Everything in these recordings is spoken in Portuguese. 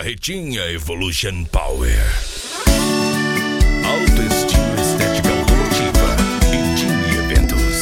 Carretinha Evolution Power. Autoestima estética automotiva e Tini Eventos.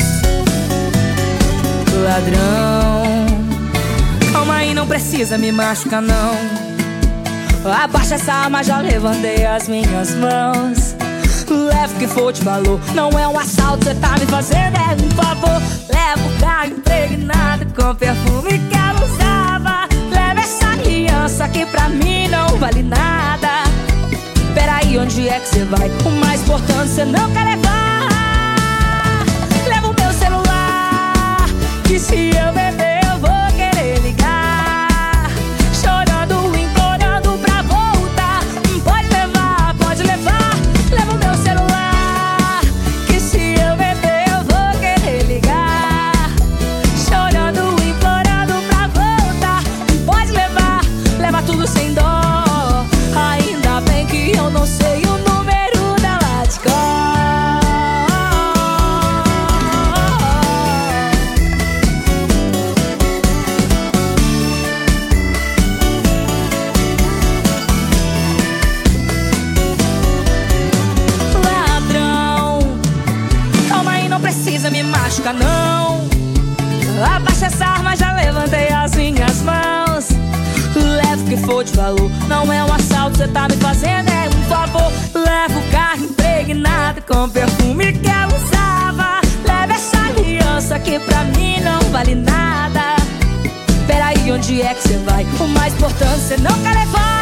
Ladrão, calma aí, não precisa me machucar não. Abaixa essa arma, já levantei as minhas mãos. Leva o que for de valor, não é um assalto, cê tá me fazendo é um favor. Leva o carro impregnado com perfume que ela usava. Leva essa aliança que pra mim não vale nada. Peraí, onde é que cê vai? O mais importante cê não quer levar. Leva o meu celular, que se eu beber eu vou querer ligar. Chorando, implorando pra voltar. Pode levar, pode levar. Leva o meu celular, que se eu beber eu vou querer ligar. Chorando, implorando pra voltar. Pode levar, leva tudo sem dó. Ainda bem que eu não sei o número dela de cor. Ladrão, calma aí, não precisa me machucar não. Abaixa essa arma, já levantei as minhas mãos. Leva o que for de valor, não é um assalto, cê tá me fazendo é um favor. Leva o carro impregnado com perfume que ela usava. Leva essa aliança que pra mim não vale nada. Peraí, onde é que cê vai? O mais importante cê não quer levar.